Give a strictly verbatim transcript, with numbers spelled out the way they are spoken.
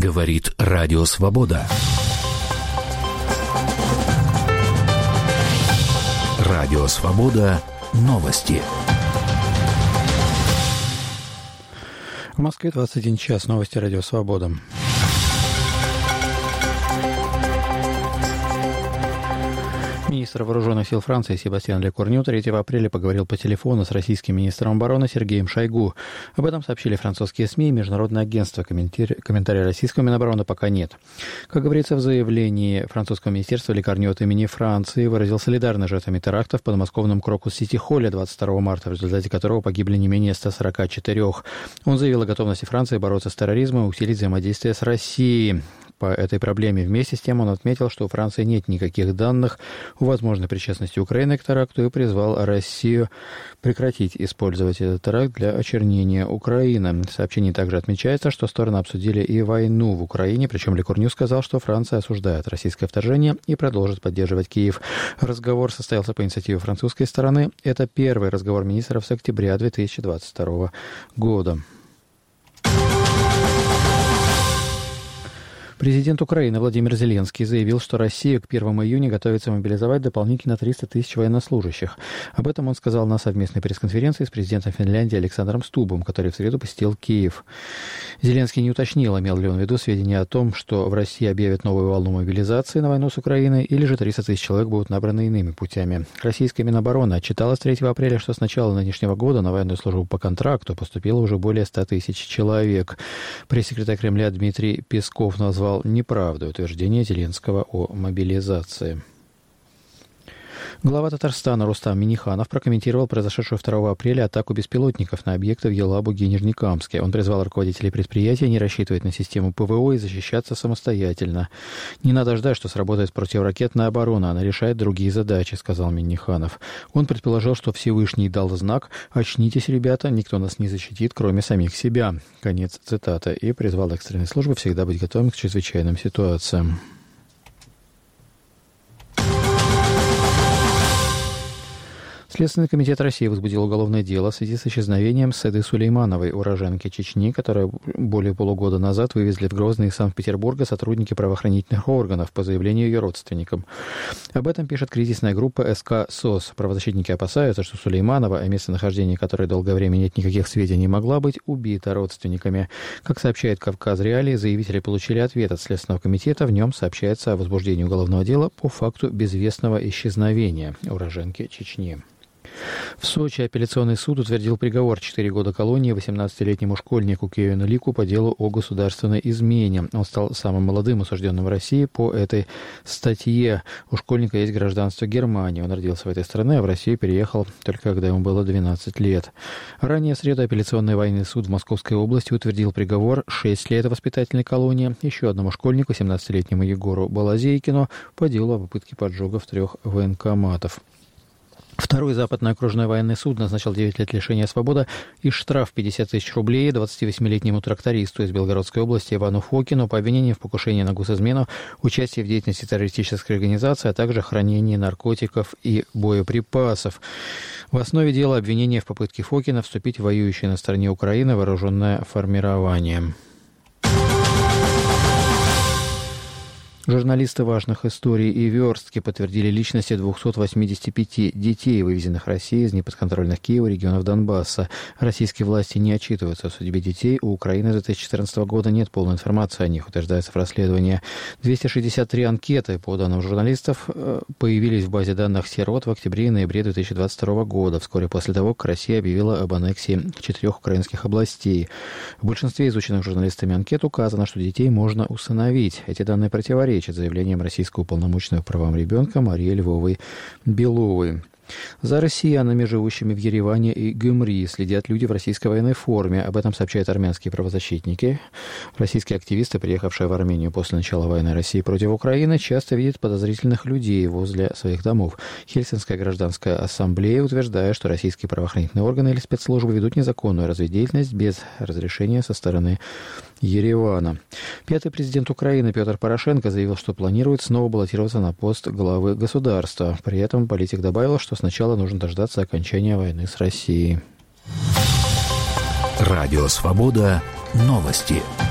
Говорит Радио Свобода. Радио Свобода. Новости. В Москве двадцать один час. Новости Радио Свобода. Министр вооруженных сил Франции Себастьян Лекорню третьего апреля поговорил по телефону с российским министром обороны Сергеем Шойгу. Об этом сообщили французские СМИ и международное агентство. Комментарий... Комментария российского Минобороны пока нет. Как говорится в заявлении французского министерства, Лекорню от имени Франции выразил солидарность с жертвами терактов в подмосковном Крокус-Сити-Холле двадцать второго марта, в результате которого погибли не менее ста сорока четырёх. Он заявил о готовности Франции бороться с терроризмом и усилить взаимодействие с Россией. По этой проблеме вместе с тем он отметил, что у Франции нет никаких данных о возможной причастности Украины к теракту и призвал Россию прекратить использовать этот теракт для очернения Украины. В сообщении также отмечается, что стороны обсудили и войну в Украине, причем Лекорню сказал, что Франция осуждает российское вторжение и продолжит поддерживать Киев. Разговор состоялся по инициативе французской стороны. Это первый разговор министров с октября две тысячи двадцать второго года. Президент Украины Владимир Зеленский заявил, что Россия к первому июня готовится мобилизовать дополнительно триста тысяч военнослужащих. Об этом он сказал на совместной пресс-конференции с президентом Финляндии Александром Стубом, который в среду посетил Киев. Зеленский не уточнил, имел ли он в виду сведения о том, что в России объявят новую волну мобилизации на войну с Украиной, или же триста тысяч человек будут набраны иными путями. Российская Минобороны отчиталась третьего апреля, что с начала нынешнего года на военную службу по контракту поступило уже более ста тысяч человек. Пресс-секретарь Кремля Дмитрий Песков назвал неправду утверждение Зеленского о мобилизации. Глава Татарстана Рустам Минниханов прокомментировал произошедшую второго апреля атаку беспилотников на объекты в Елабуге и Нижнекамске. Он призвал руководителей предприятия не рассчитывать на систему ПВО и защищаться самостоятельно. «Не надо ждать, что сработает противоракетная оборона, она решает другие задачи», — сказал Минниханов. Он предположил, что Всевышний дал знак «Очнитесь, ребята, никто нас не защитит, кроме самих себя». Конец цитаты. И призвал экстренные службы всегда быть готовыми к чрезвычайным ситуациям. Следственный комитет России возбудил уголовное дело в связи с исчезновением Седы Сулеймановой, уроженки Чечни, которую более полугода назад вывезли в Грозный из Санкт-Петербурга сотрудники правоохранительных органов по заявлению ее родственникам. Об этом пишет кризисная группа СК СОС. Правозащитники опасаются, что Сулейманова, о местонахождении которой долгое время нет никаких сведений, могла быть убита родственниками. Как сообщает Кавказ Реалии, заявители получили ответ от Следственного комитета. В нем сообщается о возбуждении уголовного дела по факту безвестного исчезновения уроженки Чечни. В Сочи апелляционный суд утвердил приговор четыре года колонии восемнадцатилетнему школьнику Кевину Лику по делу о государственной измене. Он стал самым молодым осужденным в России по этой статье. У школьника есть гражданство Германии. Он родился в этой стране, а в Россию переехал только когда ему было двенадцать лет. Ранее в среду апелляционный военный суд в Московской области утвердил приговор шесть лет воспитательной колонии еще одному школьнику, семнадцатилетнему Егору Балазейкину, по делу о попытке поджогов трех военкоматов. Второй западный окружной военный суд назначил девять лет лишения свободы и штраф пятьдесят тысяч рублей двадцативосьмилетнему трактористу из Белгородской области Ивану Фокину по обвинению в покушении на госизмену, участии в деятельности террористической организации, а также хранении наркотиков и боеприпасов. В основе дела обвинение в попытке Фокина вступить в воюющее на стороне Украины вооруженное формирование. Журналисты важных историй и верстки подтвердили личности двухсот восьмидесяти пяти детей, вывезенных Россией из неподконтрольных Киеву регионов Донбасса. Российские власти не отчитываются о судьбе детей. У Украины с две тысячи четырнадцатого года нет полной информации о них, утверждается в расследовании. двести шестьдесят три анкеты, по данным журналистов, появились в базе данных сирот в октябре и ноябре две тысячи двадцать второго года, вскоре после того, как Россия объявила об аннексии четырех украинских областей. В большинстве изученных журналистами анкет указано, что детей можно усыновить. Эти данные противоречат заявлением российского уполномоченного по правам ребенка Марии Львовой Беловой. За россиянами, живущими в Ереване и Гюмри, следят люди в российской военной форме. Об этом сообщают армянские правозащитники. Российские активисты, приехавшие в Армению после начала войны России против Украины, часто видят подозрительных людей возле своих домов. Хельсинская гражданская ассамблея утверждает, что российские правоохранительные органы или спецслужбы ведут незаконную разведдеятельность без разрешения со стороны Еревана. Пятый президент Украины Петр Порошенко заявил, что планирует снова баллотироваться на пост главы государства. При этом политик добавил, что сначала нужно дождаться окончания войны с Россией. Радио «Свобода». Новости.